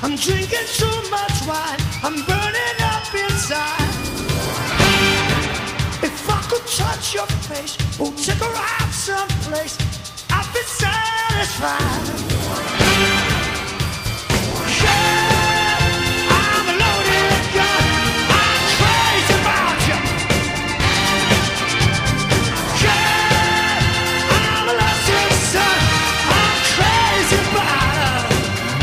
I'm drinking too much wine, I'm burning up inside. If I could touch your face, or take her out someplace, I'd be satisfied.